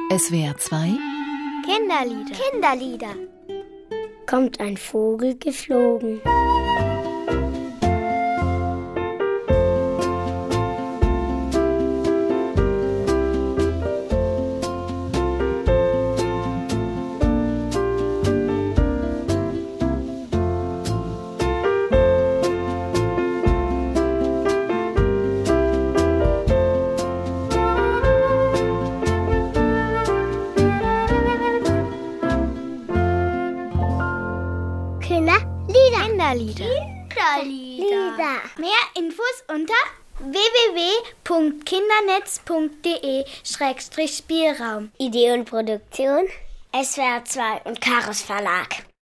SWR 2 Kinderlieder. Kommt ein Vogel geflogen. Kinderlieder. Mehr Infos unter www.kindernetz.de/Spielraum. Idee und Produktion SWR 2 und Karos Verlag.